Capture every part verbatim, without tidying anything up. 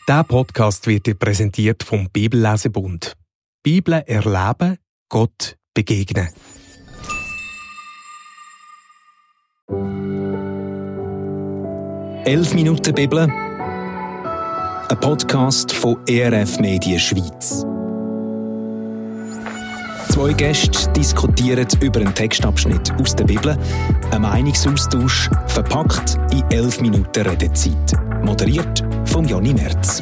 Dieser Podcast wird dir präsentiert vom Bibellesebund. Bibel erleben, Gott begegnen. Elf Minuten Bibel, ein Podcast von E R F Medien Schweiz. Zwei Gäste diskutieren über einen Textabschnitt aus der Bibel, ein Meinungsaustausch verpackt in elf Minuten Redezeit. Moderiert von Jonny Merz.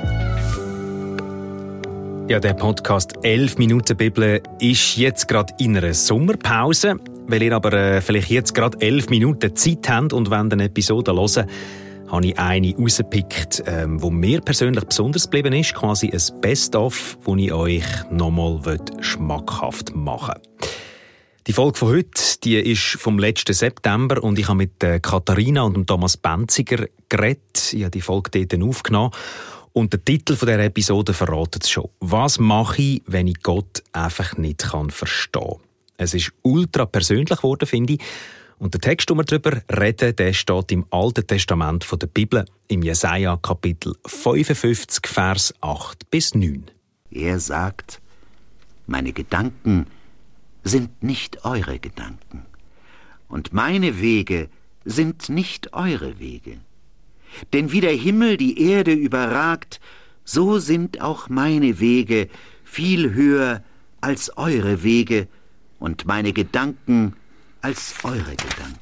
Ja, der Podcast elf Minuten Bibel ist jetzt gerade in einer Sommerpause. Weil ihr aber äh, vielleicht jetzt gerade elf Minuten Zeit habt und wollt eine Episode hören, habe ich eine rausgepickt, ähm, wo mir persönlich besonders geblieben ist. Quasi ein Best-of, das ich euch nochmal schmackhaft machen will. Die Folge von heute, die ist vom letzten September und ich habe mit äh, Katharina und Thomas Benziger geredet. Ich habe die Folge dort aufgenommen. Und der Titel dieser Episode verratet es schon. Was mache ich, wenn ich Gott einfach nicht verstehen kann? Es ist ultra persönlich geworden, finde ich. Und der Text, den wir darüber reden, der steht im Alten Testament der Bibel, im Jesaja Kapitel fünfundfünfzig, Vers acht bis neun. Er sagt, meine Gedanken sind nicht eure Gedanken, und meine Wege sind nicht eure Wege. Denn wie der Himmel die Erde überragt, so sind auch meine Wege viel höher als eure Wege, und meine Gedanken als eure Gedanken.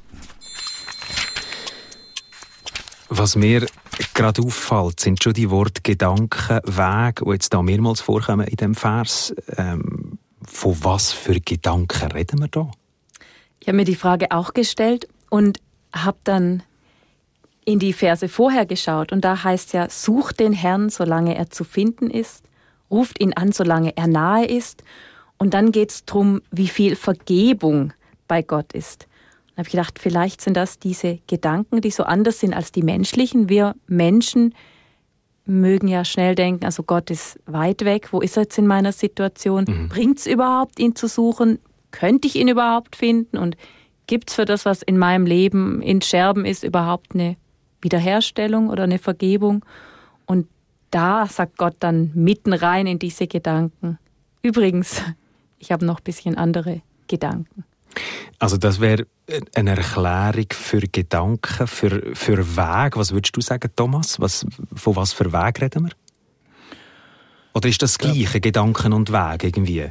Was mir gerade auffällt, sind schon die Worte Gedanken, Weg, die jetzt da mehrmals vorkommen in diesem Vers. Ähm, von was für Gedanken reden wir da? Ich habe mir die Frage auch gestellt und habe dann in die Verse vorher geschaut. Und da heißt ja, sucht den Herrn, solange er zu finden ist, ruft ihn an, solange er nahe ist. Und dann geht es darum, wie viel Vergebung bei Gott ist. Da habe ich gedacht, vielleicht sind das diese Gedanken, die so anders sind als die menschlichen. Wir Menschen mögen ja schnell denken, also Gott ist weit weg, wo ist er jetzt in meiner Situation? Mhm. Bringt es überhaupt, ihn zu suchen? Könnte ich ihn überhaupt finden? Und gibt es für das, was in meinem Leben in Scherben ist, überhaupt eine Wiederherstellung oder eine Vergebung? Und da sagt Gott dann mitten rein in diese Gedanken. Übrigens, ich habe noch ein bisschen andere Gedanken. Also das wäre eine Erklärung für Gedanken, für, für Weg. Was würdest du sagen, Thomas? Was, von was für Weg reden wir? Oder ist das das Gleiche, ja. Gedanken und Weg irgendwie?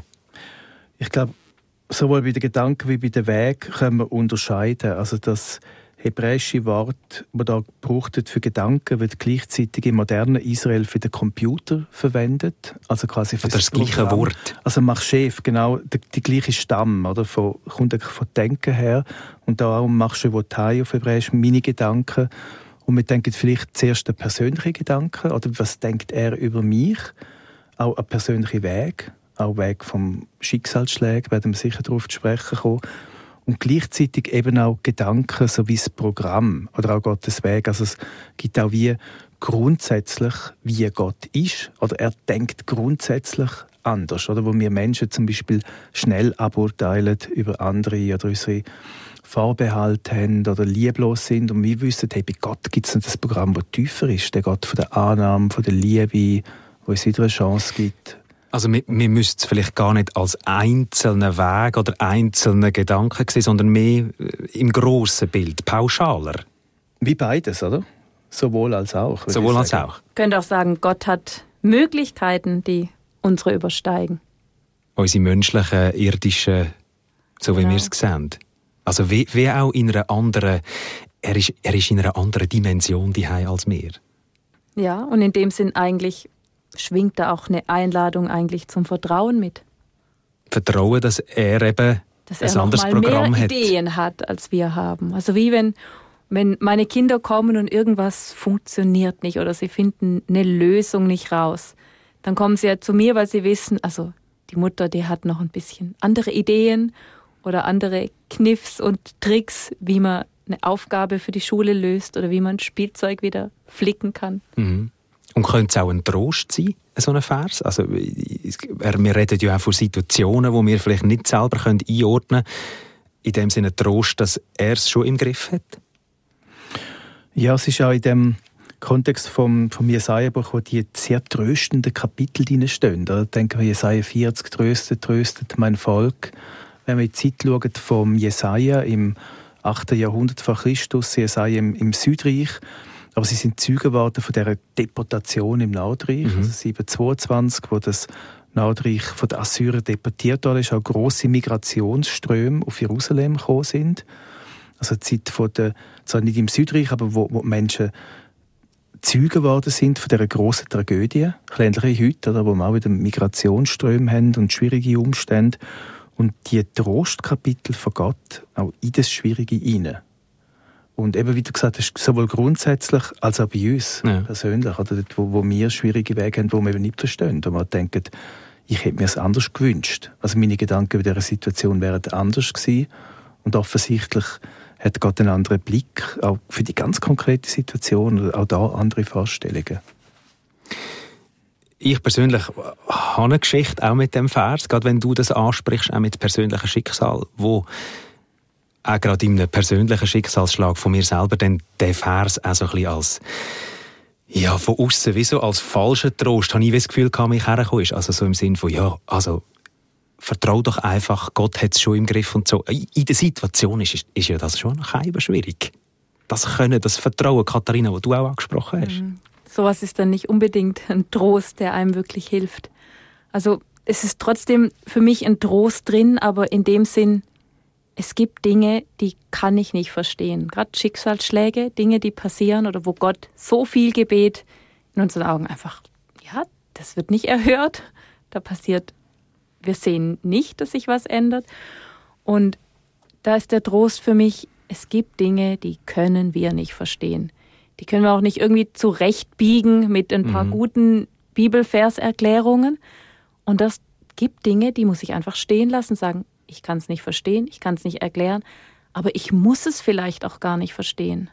Ich glaube, sowohl bei den Gedanken wie bei den Weg können wir unterscheiden. Also das hebräische Wort, das da gebraucht wird für Gedanken, wird gleichzeitig im modernen Israel für den Computer verwendet. Also quasi für das, das gleiche Wort. Also Machshev, genau, die, die gleiche Stamm, oder? Von, kommt von Denken her. Und darum machst du Wotai auf Hebräisch, meine Gedanken. Und wir denken vielleicht zuerst an persönliche Gedanken, oder was denkt er über mich? Auch ein persönlicher Weg, auch Weg vom Schicksalsschlägen, werden wir sicher darauf zu sprechen kommen. Und gleichzeitig eben auch Gedanken, so wie das Programm oder auch Gottes Weg. Also es gibt auch wie grundsätzlich, wie Gott ist. Oder er denkt grundsätzlich anders. Oder wo wir Menschen zum Beispiel schnell aburteilen über andere oder unsere Vorbehalte haben oder lieblos sind. Und wir wissen, hey, bei Gott gibt es nicht das Programm, das tiefer ist. Der Gott von der Annahme, von der Liebe, wo uns wieder eine Chance gibt. Also wir, wir müssen es vielleicht gar nicht als einzelnen Weg oder einzelne Gedanken sehen, sondern mehr im grossen Bild, pauschaler. Wie beides, oder? Sowohl als auch. Sowohl als auch. Ich könnte auch sagen, Gott hat Möglichkeiten, die unsere übersteigen. Unsere menschlichen, irdischen, so wie genau. wir es sehen. Also wie, wie auch in einer anderen, er ist, er ist in einer anderen Dimension daheim als wir. Ja, und in dem Sinn eigentlich schwingt da auch eine Einladung eigentlich zum Vertrauen mit. Vertrauen, dass er eben dass ein er anderes noch mal Programm mehr hat. Ideen hat, als wir haben. Also wie wenn, wenn meine Kinder kommen und irgendwas funktioniert nicht oder sie finden eine Lösung nicht raus, dann kommen sie ja zu mir, weil sie wissen, also die Mutter, die hat noch ein bisschen andere Ideen oder andere Kniffs und Tricks, wie man eine Aufgabe für die Schule löst oder wie man Spielzeug wieder flicken kann. Mhm. Und könnte es auch ein Trost sein, so ein Vers? Also, wir reden ja auch von Situationen, die wir vielleicht nicht selber einordnen können. In dem Sinne Trost, dass er es schon im Griff hat? Ja, es ist auch in dem Kontext vom, vom Jesaja-Buch, wo die sehr tröstenden Kapitel drin stehen. Da denken wir, Jesaja vierzig, tröstet, tröstet mein Volk. Wenn wir in die Zeit schauen vom Jesaja im achten Jahrhundert vor Christus, Jesaja im, im Südreich, aber sie sind Zeugen geworden von dieser Deportation im Nordreich, mhm. also siebenhundertzweiundzwanzig, wo das Nordreich von den Assyrern deportiert worden ist, auch grosse Migrationsströme auf Jerusalem gekommen sind. Also die Zeit von der, zwar nicht im Südreich, aber wo, wo Menschen Zeugen geworden sind von dieser grossen Tragödie, ähnlich wie heute, oder, wo wir auch wieder Migrationsströme haben und schwierige Umstände. Und die Trostkapitel von Gott auch in das Schwierige hinein. Und eben, wie du gesagt hast, sowohl grundsätzlich als auch bei uns ja. persönlich, oder dort, wo, wo wir schwierige Wege haben, die wir eben nicht verstehen. Wo wir denken, ich hätte mir es anders gewünscht. Also meine Gedanken über diese Situation wären anders gewesen. Und offensichtlich hat Gott einen anderen Blick, auch für die ganz konkrete Situation, oder auch da andere Vorstellungen. Ich persönlich habe eine Geschichte auch mit dem Vers, gerade wenn du das ansprichst, auch mit persönlichem Schicksal, wo auch gerade in einem persönlichen Schicksalsschlag von mir selber dann der Vers auch so ein bisschen als, ja, von außen wie so als falscher Trost, habe ich das Gefühl gehabt, mich hergekommen ist. Also so im Sinn von, ja, also vertrau doch einfach, Gott hat es schon im Griff und so. In der Situation ist, ist ja das schon noch schwierig. Das Können, das Vertrauen, Katharina, das du auch angesprochen hast. Mhm. Sowas ist dann nicht unbedingt ein Trost, der einem wirklich hilft. Also es ist trotzdem für mich ein Trost drin, aber in dem Sinn, es gibt Dinge, die kann ich nicht verstehen. Gerade Schicksalsschläge, Dinge, die passieren oder wo Gott so viel Gebet in unseren Augen einfach, ja, das wird nicht erhört. Da passiert, wir sehen nicht, dass sich was ändert. Und da ist der Trost für mich, es gibt Dinge, die können wir nicht verstehen. Die können wir auch nicht irgendwie zurechtbiegen mit ein paar mhm. guten Bibelverserklärungen. Und das gibt Dinge, die muss ich einfach stehen lassen, sagen, ich kann es nicht verstehen, ich kann es nicht erklären, aber ich muss es vielleicht auch gar nicht verstehen.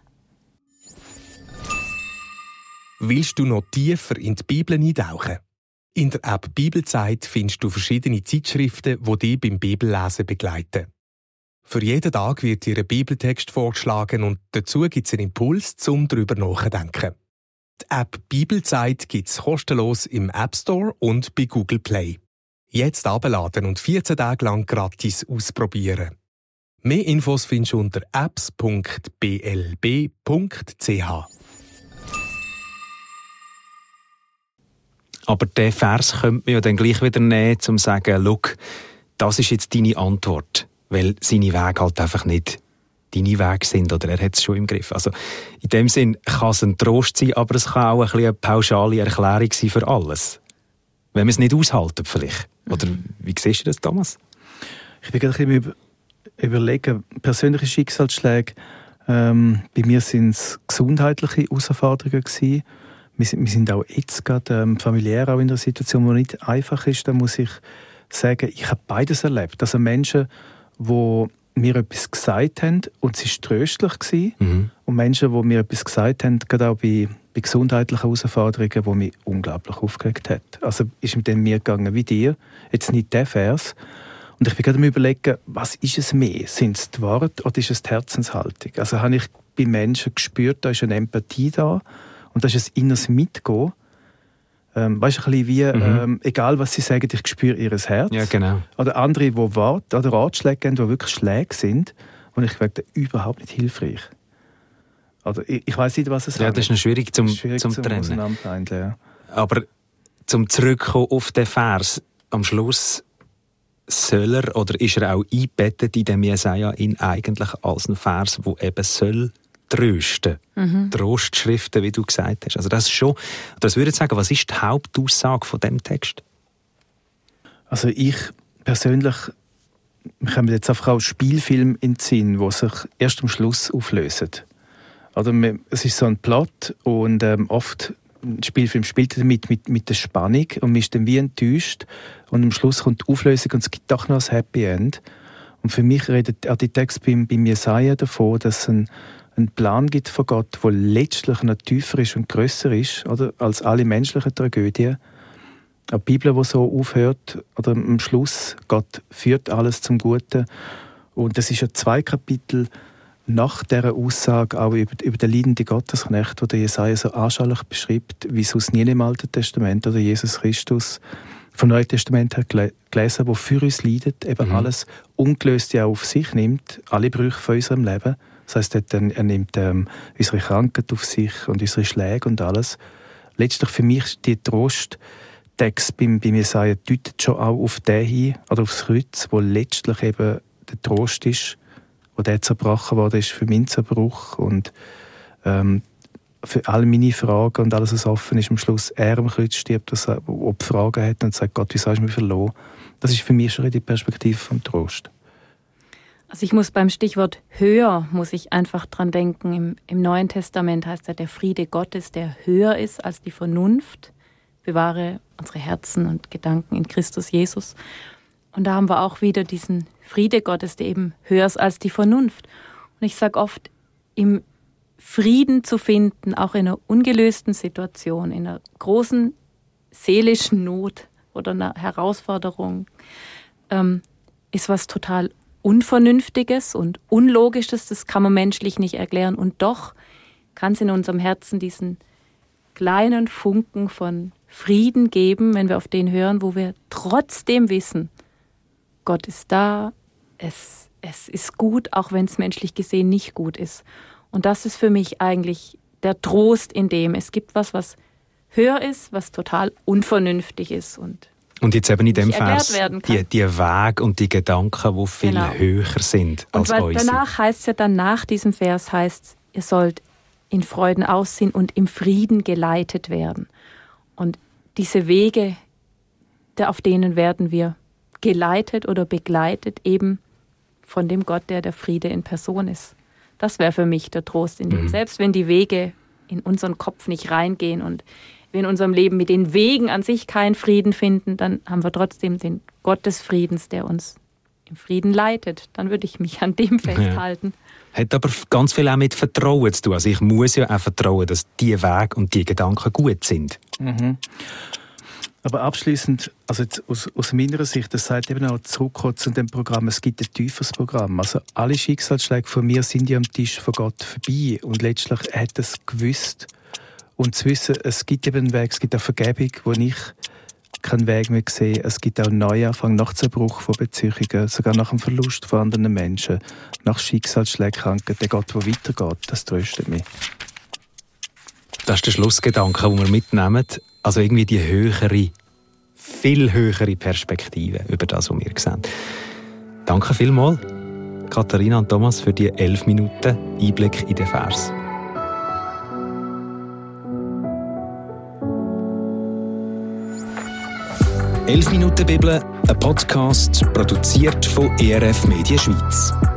Willst du noch tiefer in die Bibel eintauchen? In der App Bibelzeit findest du verschiedene Zeitschriften, die dich beim Bibellesen begleiten. Für jeden Tag wird dir ein Bibeltext vorgeschlagen und dazu gibt es einen Impuls, um darüber nachzudenken. Die App Bibelzeit gibt es kostenlos im App Store und bei Google Play. Jetzt abladen und vierzehn Tage lang gratis ausprobieren. Mehr Infos findest du unter apps punkt b l b punkt c h. Aber den Vers könnte man ja dann gleich wieder nehmen, um zu sagen, schau, das ist jetzt deine Antwort. Weil seine Wege halt einfach nicht deine Wege sind oder er hat es schon im Griff. Also in dem Sinn kann es ein Trost sein, aber es kann auch ein bisschen eine pauschale Erklärung sein für alles. Wenn wir es nicht aushalten vielleicht. Oder wie siehst du das, Thomas? Ich bin gerade ein bisschen überlegen, persönliche Schicksalsschläge, ähm, bei mir sind es gesundheitliche Herausforderungen gewesen. Wir sind, wir sind auch jetzt gerade ähm, familiär auch in einer Situation, die nicht einfach ist. Da muss ich sagen, ich habe beides erlebt. Also Menschen, die mir etwas gesagt haben und es war tröstlich gewesen. Mhm. Und Menschen, die mir etwas gesagt haben, gerade auch bei, bei gesundheitlichen Herausforderungen, die mich unglaublich aufgeregt haben. Also ist mit dem mir gegangen wie dir, jetzt nicht der Vers. Und ich bin gerade am Überlegen, was ist es mehr? Sind es die Worte oder ist es die Herzenshaltung? Also habe ich bei Menschen gespürt, da ist eine Empathie da und da ist ein inneres Mitgehen. Ähm, weißt du, ein bisschen wie, mhm. ähm, egal was sie sagen, ich spüre ihr Herz. Ja, genau. Oder andere, die Worte oder Ratschläge geben, die wirklich Schläge sind, und ich finde überhaupt nicht hilfreich. Oder ich, ich weiss nicht, was es ist. Ja, das ist noch schwierig zum, schwierig zum, zum Trennen. Ja. Aber zum Zurückkommen auf den Vers, am Schluss soll er, oder ist er auch eingebettet in dem Jesaja in eigentlich als ein Vers, der eben soll trösten. Mhm. Trostschriften, wie du gesagt hast. Also das ist schon, das würde ich sagen, was ist die Hauptaussage von dem Text? Also ich persönlich, wir kommen jetzt einfach auch Spielfilm in den Sinn, die sich erst am Schluss auflösen. Also es ist so ein Plot und ähm, oft ein Spielfilm spielt damit mit, mit der Spannung und man ist dann wie enttäuscht und am Schluss kommt die Auflösung und es gibt doch noch ein Happy End. Und für mich redet auch die Text beim, beim Jesaja davon, dass es einen, einen Plan gibt von Gott, der letztlich noch tiefer ist und grösser ist, oder, als alle menschlichen Tragödien. Eine Bibel, die so aufhört, oder am Schluss, Gott führt alles zum Guten. Und das ist ja zwei Kapitel nach dieser Aussage auch über, über den leidenden Gottesknecht, den Jesaja so anschaulich beschreibt, wie es aus nie im Alten Testament oder Jesus Christus vom Neuen Testament her gelesen, der für uns leidet, eben mhm. alles Ungelöste auch auf sich nimmt, alle Brüche von unserem Leben. Das heisst, er nimmt ähm, unsere Krankheit auf sich und unsere Schläge und alles. Letztlich für mich die Trosttext beim, beim Jesaja deutet schon auch auf den hin, oder aufs Kreuz, wo letztlich eben der Trost ist, wo der zerbrochen wurde, ist für meinen Zerbruch und ähm, für all meine Fragen und alles, was offen ist, am Schluss er am Kreuz stirbt, dass er ob Fragen hat und sagt, Gott, wieso hast du mich verloren? Das ist für mich schon die Perspektive vom Trost. Also ich muss beim Stichwort höher, muss ich einfach dran denken. Im, im Neuen Testament heißt ja, der Friede Gottes, der höher ist als die Vernunft, bewahre unsere Herzen und Gedanken in Christus Jesus. Und da haben wir auch wieder diesen Friede Gottes, der eben höher ist als die Vernunft. Und ich sage oft, im Frieden zu finden, auch in einer ungelösten Situation, in einer großen seelischen Not oder einer Herausforderung, ähm, ist was total Unvernünftiges und Unlogisches, das kann man menschlich nicht erklären. Und doch kann es in unserem Herzen diesen kleinen Funken von Frieden geben, wenn wir auf den hören, wo wir trotzdem wissen, Gott ist da, es, es ist gut, auch wenn es menschlich gesehen nicht gut ist. Und das ist für mich eigentlich der Trost in dem. Es gibt was, was höher ist, was total unvernünftig ist und Und jetzt eben in dem Vers die, die Wege und die Gedanken, die viel genau. höher sind als und weil unsere. Danach heißt es ja dann, nach diesem Vers heißt, ihr sollt in Freuden aussehen und im Frieden geleitet werden. Und diese Wege, auf denen werden wir geleitet oder begleitet, eben von dem Gott, der der Friede in Person ist. Das wäre für mich der Trost in dem. Mhm. Selbst wenn die Wege in unseren Kopf nicht reingehen und wir in unserem Leben mit den Wegen an sich keinen Frieden finden, dann haben wir trotzdem den Gott des Friedens, der uns im Frieden leitet. Dann würde ich mich an dem festhalten. Ja. Hat aber ganz viel auch mit Vertrauen zu tun. Also ich muss ja auch vertrauen, dass die Wege und die Gedanken gut sind. Mhm. Aber abschließend, also jetzt aus, aus meiner Sicht, das sagt eben auch zurück zu dem Programm, es gibt ein tieferes Programm. Also alle Schicksalsschläge von mir sind ja am Tisch von Gott vorbei. Und letztlich hat er es gewusst. Und zu wissen, es gibt eben einen Weg, es gibt auch Vergebung, wo ich keinen Weg mehr sehe. Es gibt auch einen Neuanfang nach Zerbruch von Beziehungen, sogar nach dem Verlust von anderen Menschen, nach Schicksalsschlägen, Krankheit. Der Gott, der weitergeht, das tröstet mich. Das ist der Schlussgedanke, den wir mitnehmen. Also irgendwie die höhere, viel höhere Perspektive über das, was wir sehen. Danke vielmals, Katharina und Thomas, für die elf Minuten Einblick in den Vers. elf Minuten Bibel, ein Podcast, produziert von E R F Media Schweiz.